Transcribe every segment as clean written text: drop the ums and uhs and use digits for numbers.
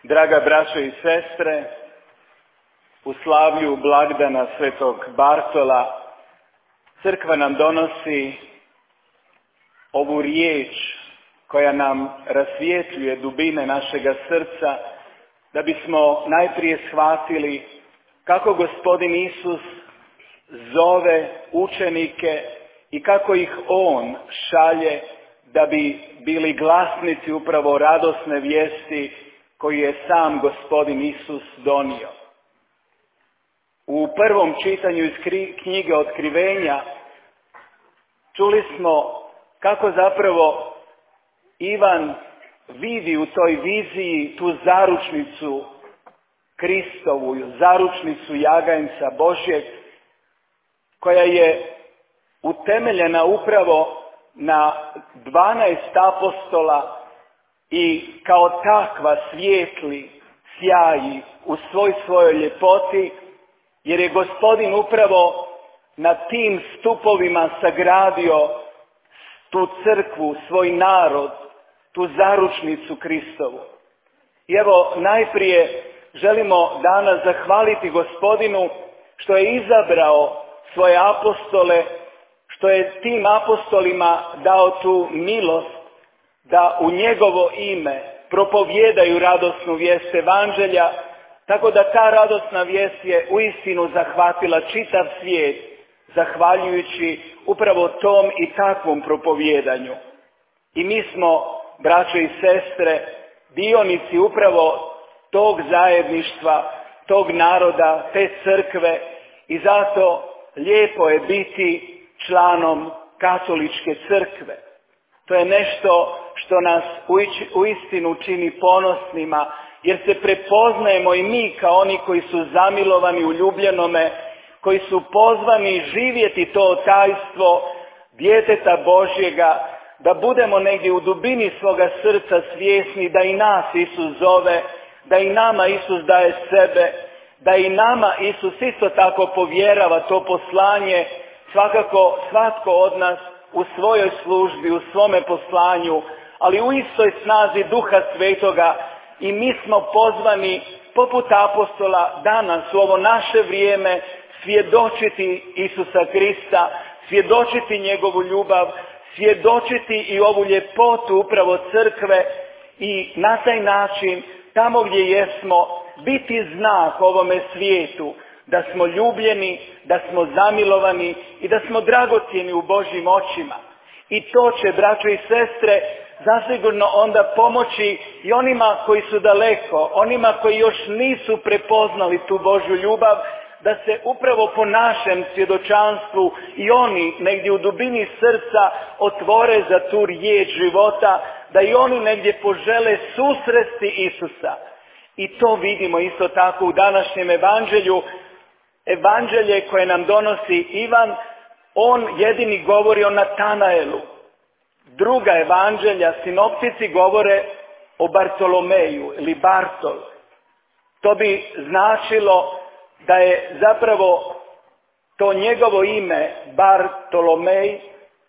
Draga braćo i sestre, u slavlju blagdana svetog Bartola crkva nam donosi ovu riječ koja nam rasvjetljuje dubine našega srca, da bismo najprije shvatili kako Gospodin Isus zove učenike i kako ih On šalje da bi bili glasnici upravo radosne vijesti koju je sam Gospodin Isus donio. U prvom čitanju iz knjige Otkrivenja čuli smo kako zapravo Ivan vidi u toj viziji tu zaručnicu Kristovu, zaručnicu Jaganjca Božjeg, koja je utemeljena upravo na 12 apostola i kao takva svijetli, sjaji u svojoj ljepoti, jer je Gospodin upravo na tim stupovima sagradio tu crkvu, svoj narod, tu zaručnicu Kristovu. I evo, najprije želimo danas zahvaliti Gospodinu što je izabrao svoje apostole, što je tim apostolima dao tu milost da u njegovo ime propovijedaju radosnu vijest evanđelja, tako da ta radosna vijest je uistinu zahvatila čitav svijet, zahvaljujući upravo tom i takvom propovijedanju. I mi smo, braćo i sestre, dionici upravo tog zajedništva, tog naroda, te crkve, i zato lijepo je biti članom katoličke crkve. To je nešto što nas uistinu čini ponosnima, jer se prepoznajemo i mi kao oni koji su zamilovani u ljubljenome, koji su pozvani živjeti to tajstvo djeteta Božjega, da budemo negdje u dubini svoga srca svjesni da i nas Isus zove, da i nama Isus daje sebe, da i nama Isus isto tako povjerava to poslanje, svakako svatko od nas u svojoj službi, u svome poslanju, ali u istoj snazi Duha Svetoga, i mi smo pozvani poput apostola danas u ovo naše vrijeme svjedočiti Isusa Krista, svjedočiti njegovu ljubav, svjedočiti i ovu ljepotu upravo crkve i na taj način tamo gdje jesmo biti znak ovome svijetu da smo ljubljeni, da smo zamilovani i da smo dragocjeni u Božjim očima. I to će, braćo i sestre, zasigurno onda pomoći i onima koji su daleko, onima koji još nisu prepoznali tu Božju ljubav, da se upravo po našem svjedočanstvu i oni negdje u dubini srca otvore za tu riječ života, da i oni negdje požele susresti Isusa. I to vidimo isto tako u današnjem evanđelju. Evanđelje koje nam donosi Ivan, on jedini govori o Natanaelu. Druga evanđelja, sinoptici, govore o Bartolomeju ili Bartol. To bi značilo da je zapravo to njegovo ime Bartolomej,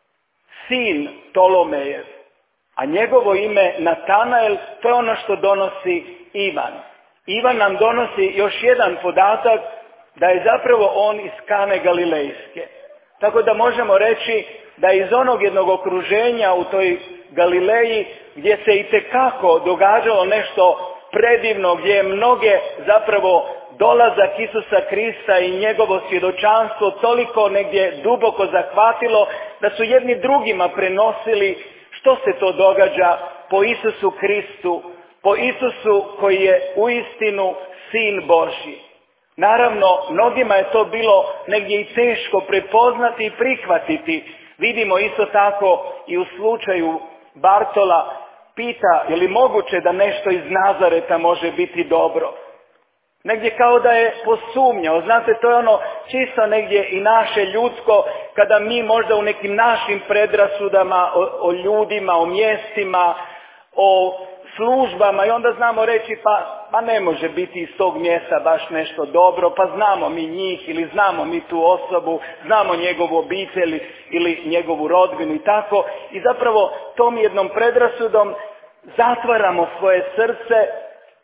sin Tolomejev, a njegovo ime Natanael, to je ono što donosi Ivan. Ivan nam donosi još jedan podatak, da je zapravo on iz Kane Galilejske. Tako da možemo reći da iz onog jednog okruženja u toj Galileji, gdje se itekako događalo nešto predivno, gdje je mnoge zapravo dolazak Isusa Krista i njegovo svjedočanstvo toliko negdje duboko zahvatilo, da su jedni drugima prenosili što se to događa po Isusu Kristu, po Isusu koji je uistinu Sin Božji. Naravno, mnogima je to bilo negdje i teško prepoznati i prihvatiti. Vidimo isto tako i u slučaju Bartola, pita je li moguće da nešto iz Nazareta može biti dobro. Negdje kao da je posumnjao. Znate, to je ono čisto negdje i naše ljudsko, kada mi možda u nekim našim predrasudama o ljudima, o mjestima, o službama, i onda znamo reći pa ne može biti iz tog mjesta baš nešto dobro, pa znamo mi njih ili znamo mi tu osobu, znamo njegovu obitelj ili njegovu rodbinu i tako. I zapravo tom jednom predrasudom zatvaramo svoje srce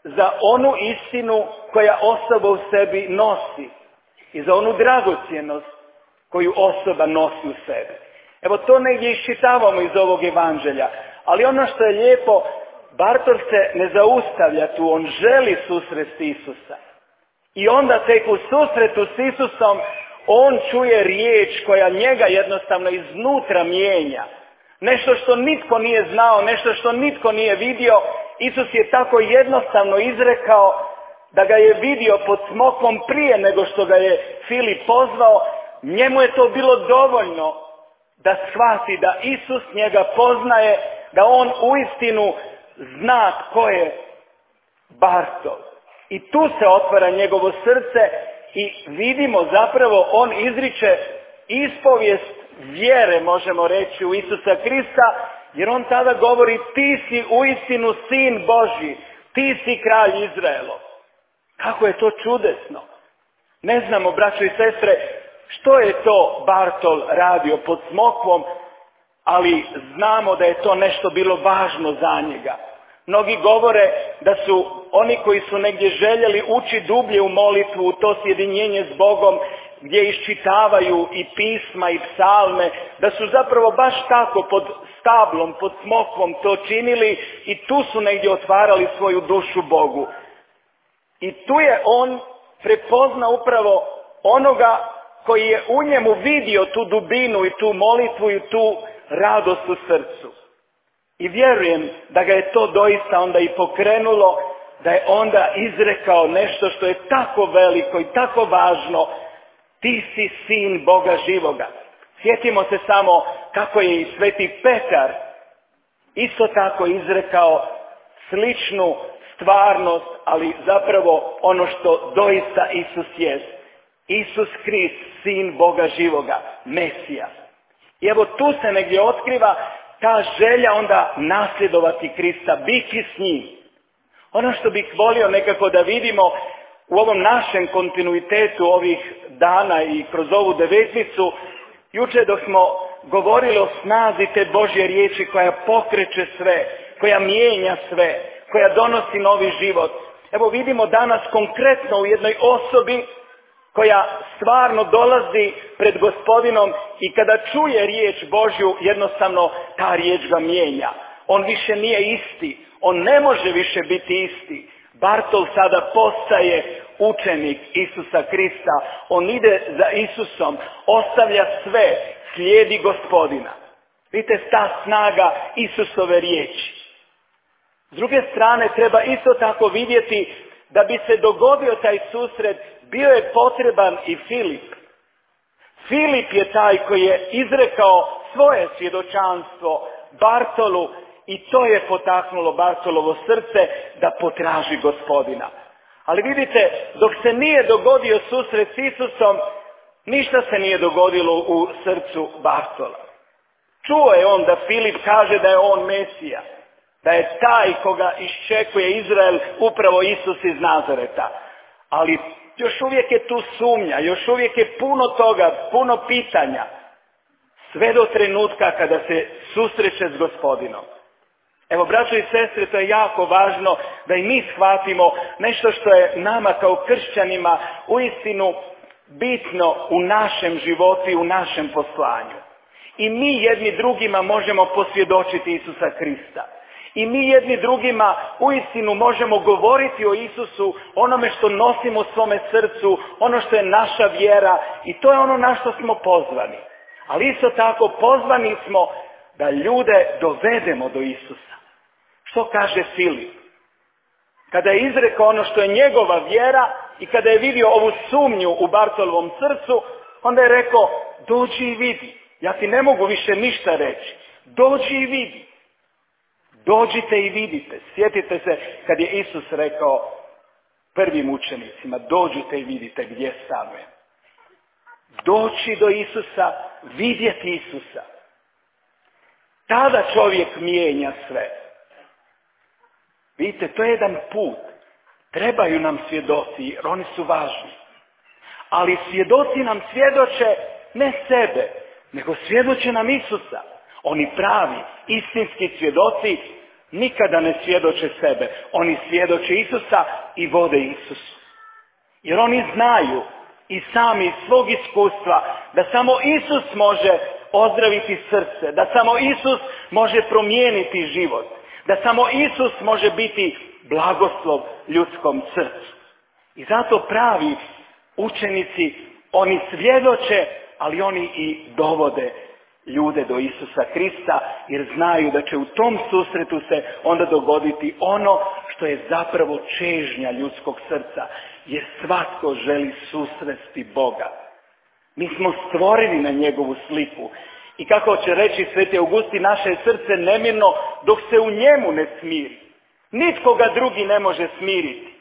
za onu istinu koja osoba u sebi nosi i za onu dragocjenost koju osoba nosi u sebi. Evo to negdje iščitavamo iz ovog evanđelja, ali ono što je lijepo, Bartol se ne zaustavlja tu, on želi susresti Isusa. I onda tek u susretu s Isusom on čuje riječ koja njega jednostavno iznutra mijenja. Nešto što nitko nije znao, nešto što nitko nije vidio, Isus je tako jednostavno izrekao da ga je vidio pod smokvom prije nego što ga je Filip pozvao. Njemu je to bilo dovoljno da shvati da Isus njega poznaje, da on uistinu zna tko je Bartol. I tu se otvara njegovo srce i vidimo zapravo on izriče ispovijest vjere, možemo reći, u Isusa Krista, jer on tada govori ti si uistinu sin Božji, ti si kralj Izraelov. Kako je to čudesno! Ne znamo, braćo i sestre, što je to Bartol radio pod smokvom, ali znamo da je to nešto bilo važno za njega. Mnogi govore da su oni koji su negdje željeli ući dublje u molitvu, u to sjedinjenje s Bogom, gdje iščitavaju i pisma i psalme, da su zapravo baš tako pod stablom, pod smokvom to činili i tu su negdje otvarali svoju dušu Bogu. I tu je on prepoznao upravo onoga koji je u njemu vidio tu dubinu i tu molitvu i tu radost u srcu. I vjerujem da ga je to doista onda i pokrenulo, da je onda izrekao nešto što je tako veliko i tako važno. Ti si sin Boga živoga. Sjetimo se samo kako je i sveti Petar isto tako izrekao sličnu stvarnost, ali zapravo ono što doista Isus jest. Isus Krist, sin Boga živoga, Mesija. I evo tu se negdje otkriva ta želja onda nasljedovati Krista, biti s njim. Ono što bih volio nekako da vidimo u ovom našem kontinuitetu ovih dana i kroz ovu devetnicu, jučer dok smo govorili o snazi te Božje riječi koja pokreće sve, koja mijenja sve, koja donosi novi život. Evo vidimo danas konkretno u jednoj osobi koja stvarno dolazi pred Gospodinom i kada čuje riječ Božju, jednostavno ta riječ ga mijenja. On više nije isti, on ne može više biti isti. Bartol sada postaje učenik Isusa Krista. On ide za Isusom, ostavlja sve, slijedi Gospodina. Vidite ta snaga Isusove riječi. S druge strane treba isto tako vidjeti da bi se dogodio taj susret, bio je potreban i Filip. Filip je taj koji je izrekao svoje svjedočanstvo Bartolu i to je potaknulo Bartolovo srce da potraži Gospodina. Ali vidite, dok se nije dogodio susret s Isusom, ništa se nije dogodilo u srcu Bartola. Čuo je on da Filip kaže da je on Mesija, da je taj koga iščekuje Izrael upravo Isus iz Nazareta. Ali još uvijek je tu sumnja, još uvijek je puno toga, puno pitanja. Sve do trenutka kada se susreće s Gospodinom. Evo, braćo i sestre, to je jako važno da i mi shvatimo nešto što je nama kao kršćanima uistinu bitno u našem životu i u našem poslanju. I mi jedni drugima možemo posvjedočiti Isusa Krista. I mi jedni drugima uistinu možemo govoriti o Isusu, onome što nosimo u svome srcu, ono što je naša vjera i to je ono na što smo pozvani. Ali isto tako pozvani smo da ljude dovedemo do Isusa. Što kaže Filip? Kada je izrekao ono što je njegova vjera i kada je vidio ovu sumnju u Bartolovom srcu, onda je rekao, dođi i vidi. Ja ti ne mogu više ništa reći. Dođi i vidi. Dođite i vidite. Sjetite se kad je Isus rekao prvim učenicima, dođite i vidite gdje stanujem. Doći do Isusa, vidjeti Isusa. Tada čovjek mijenja sve. Vidite, to je jedan put. Trebaju nam svjedoci, jer oni su važni. Ali svjedoci nam svjedoče ne sebe, nego svjedoče nam Isusa. Oni pravi, istinski svjedoci nikada ne svjedoče sebe. Oni svjedoče Isusa i vode Isusu. Jer oni znaju i sami iz svog iskustva da samo Isus može ozdraviti srce, da samo Isus može promijeniti život, da samo Isus može biti blagoslov ljudskom srcu. I zato pravi učenici, oni svjedoče, ali oni i dovode ljude do Isusa Krista, jer znaju da će u tom susretu se onda dogoditi ono što je zapravo čežnja ljudskog srca, jer svatko želi susresti Boga. Mi smo stvoreni na njegovu sliku. I kako će reći Sveti Augustin, naše je srce nemirno dok se u njemu ne smiri. Nitko ga drugi ne može smiriti.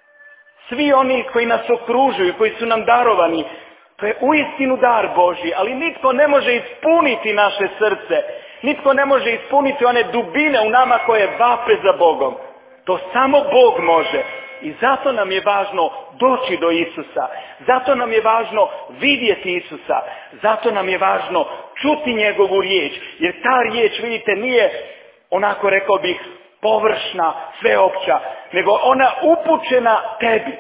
Svi oni koji nas okružuju, koji su nam darovani, to je uistinu dar Božji, ali nitko ne može ispuniti naše srce. Nitko ne može ispuniti one dubine u nama koje vape za Bogom. To samo Bog može. I zato nam je važno doći do Isusa. Zato nam je važno vidjeti Isusa. Zato nam je važno čuti njegovu riječ. Jer ta riječ, vidite, nije onako, rekao bih, površna, sveopća, nego ona upućena tebi.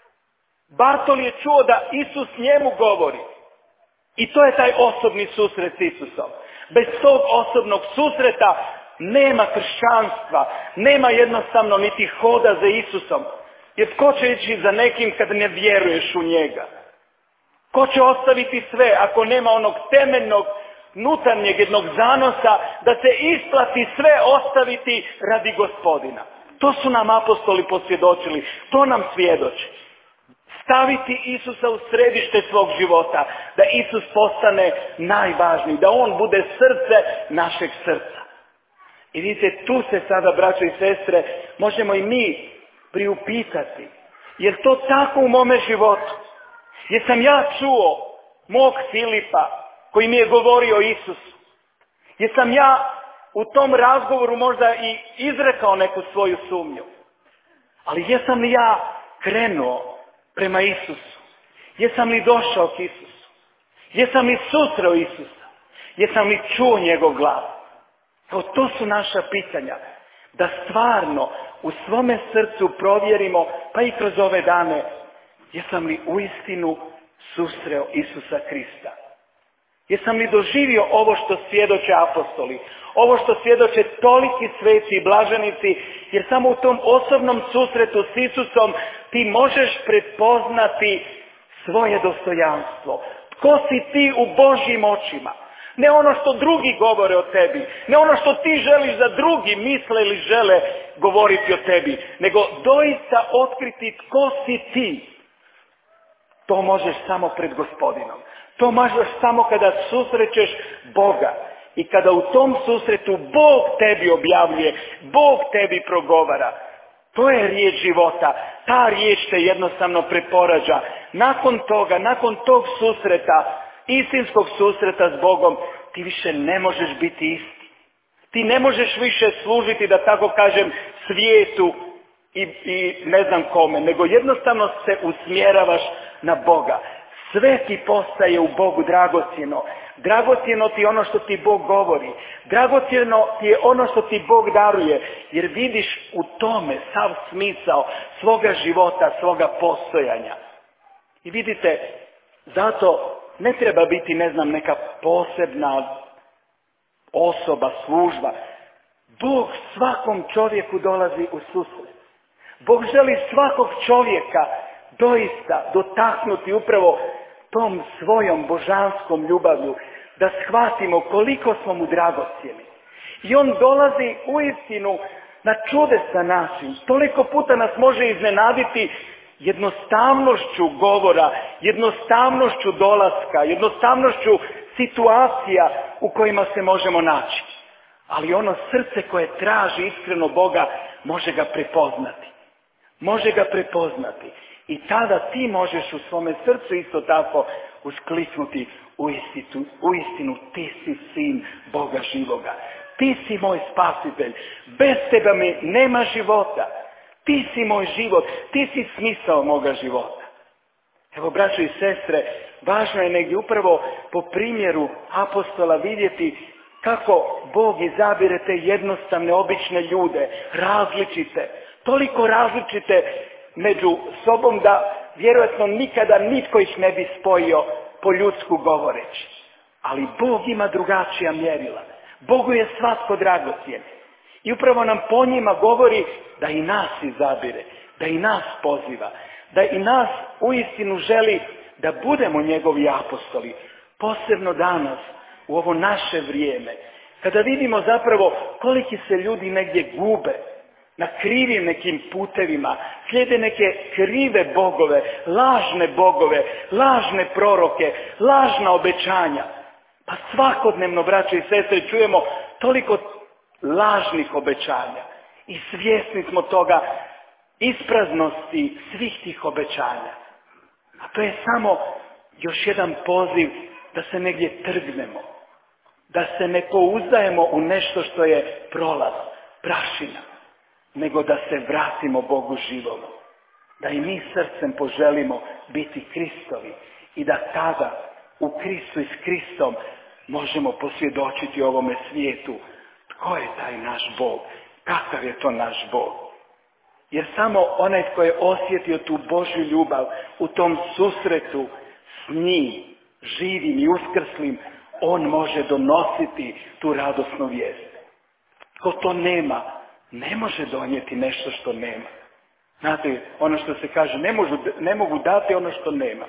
Bartol je čuo da Isus njemu govori. I to je taj osobni susret s Isusom. Bez tog osobnog susreta nema kršćanstva, nema jednostavno niti hoda za Isusom. Jer tko će ići za nekim kad ne vjeruješ u njega? Ko će ostaviti sve ako nema onog temeljnog, nutarnjeg jednog zanosa da se isplati sve ostaviti radi Gospodina? To su nam apostoli posvjedočili, to nam svjedoči. Staviti Isusa u središte svog života, da Isus postane najvažniji, da on bude srce našeg srca. I vidite, tu se sada, braćo i sestre, možemo i mi priupitati. Je to tako u mome životu? Jesam ja čuo mog Filipa koji mi je govorio o Isusu? Jesam ja u tom razgovoru možda i izrekao neku svoju sumnju? Ali jesam li ja krenuo prema Isusu? Jesam li došao k Isusu? Jesam li susreo Isusa? Jesam li čuo njegov glas? Evo, to su naša pitanja. Da stvarno u svome srcu provjerimo, pa i kroz ove dane, jesam li uistinu susreo Isusa Krista? Jesam li doživio ovo što svjedoče apostoli? Ovo što svjedoče toliki sveci i blaženici, jer samo u tom osobnom susretu s Isusom ti možeš prepoznati svoje dostojanstvo. Tko si ti u Božjim očima? Ne ono što drugi govore o tebi, ne ono što ti želiš da drugi misle ili žele govoriti o tebi, nego doista otkriti tko si ti. To možeš samo pred Gospodinom. To možeš samo kada susrećeš Boga. I kada u tom susretu Bog tebi objavljuje, Bog tebi progovara. To je riječ života. Ta riječ te jednostavno preporađa. Nakon toga, nakon tog susreta, istinskog susreta s Bogom, ti više ne možeš biti isti. Ti ne možeš više služiti, da tako kažem, svijetu i ne znam kome, nego jednostavno se usmjeravaš na Boga. Sve ti postaje u Bogu dragocjeno. Dragocjeno ti je ono što ti Bog govori. Dragocjeno ti je ono što ti Bog daruje. Jer vidiš u tome sav smisao svoga života, svoga postojanja. I vidite, zato ne treba biti, ne znam, neka posebna osoba, služba. Bog svakom čovjeku dolazi u susret. Bog želi svakog čovjeka doista dotaknuti upravo tom svojom božanskom ljubavlju, da shvatimo koliko smo mu dragocjeni. I on dolazi uistinu na čudesan način. Toliko puta nas može iznenaditi jednostavnošću govora, jednostavnošću dolaska, jednostavnošću situacija u kojima se možemo naći. Ali ono srce koje traži iskreno Boga može ga prepoznati. Može ga prepoznati. I tada ti možeš u svome srcu isto tako uskliknuti u istinu ti si sin Boga živoga. Ti si moj spasitelj. Bez tebe mi nema života. Ti si moj život. Ti si smisao moga života. Evo, braćo i sestre, važno je negdje upravo po primjeru apostola vidjeti Kako Bog izabire te jednostavne, obične ljude, različite, toliko različite među sobom da vjerojatno nikada nitko ih ne bi spojio po ljudsku govoreći. Ali Bog ima drugačija mjerila. Bogu je svatko dragocjen. I upravo nam po njima govori da i nas izabire, da i nas poziva, da i nas uistinu želi da budemo njegovi apostoli. Posebno danas, u ovo naše vrijeme, kada vidimo zapravo koliki se ljudi negdje gube, na krivim nekim putevima, slijede neke krive bogove, lažne proroke, lažna obećanja. Pa svakodnevno, braće i sestre, čujemo toliko lažnih obećanja i svjesni smo toga ispraznosti svih tih obećanja. A to je samo još jedan poziv da se negdje trgnemo, da se ne pouzdajemo u nešto što je prolaz, prašina, nego da se vratimo Bogu živomu. Da i mi srcem poželimo biti Kristovi i da tada u Kristu i s Kristom možemo posvjedočiti ovome svijetu tko je taj naš Bog, kakav je to naš Bog. Jer samo onaj tko je osjetio tu Božju ljubav u tom susretu s njim, živim i uskrslim, on može donositi tu radosnu vijest. Tko to nema, ne može donijeti nešto što nema. Znate, ono što se kaže, ne mogu dati ono što nema.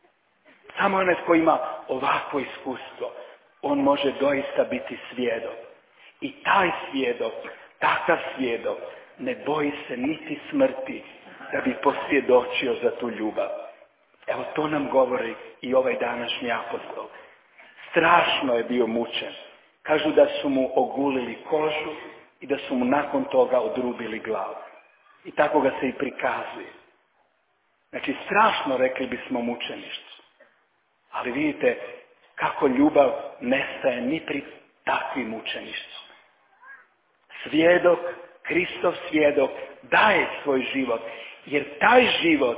Samo onaj tko ima ovakvo iskustvo, on može doista biti svjedok. I taj svjedok, takav svjedok, ne boji se niti smrti da bi posvjedočio za tu ljubav. Evo to nam govori i ovaj današnji apostol. Strašno je bio mučen. Kažu da su mu ogulili kožu i da su mu nakon toga odrubili glavu. I tako ga se i prikazuje. Znači strašno, rekli bismo, mučeništvo. Ali vidite kako ljubav nestaje ni pri takvim mučeništvu. Svjedok, Kristov svjedok daje svoj život, jer taj život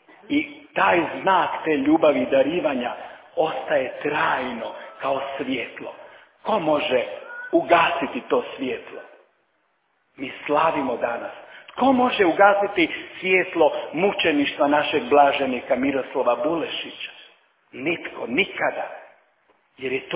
i taj znak te ljubavi i darivanja ostaje trajno kao svjetlo. Ko može ugasiti to svjetlo? Mi slavimo danas. Tko može ugasiti svjetlo mučeništva našeg blaženika Miroslava Bulešića? Nitko, nikada. Jer je to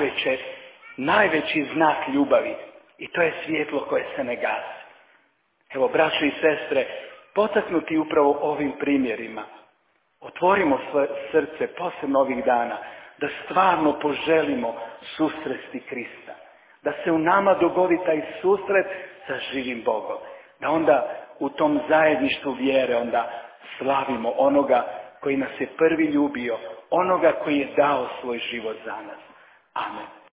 najveći znak ljubavi. I to je svjetlo koje se ne gasi. Evo, braćo i sestre, potaknuti upravo ovim primjerima, otvorimo svoje srce, posebno ovih dana, da stvarno poželimo susresti Krista. Da se u nama dogodi taj susret sa živim Bogom. Da onda u tom zajedništvu vjere onda slavimo onoga koji nas je prvi ljubio, onoga koji je dao svoj život za nas. Amen.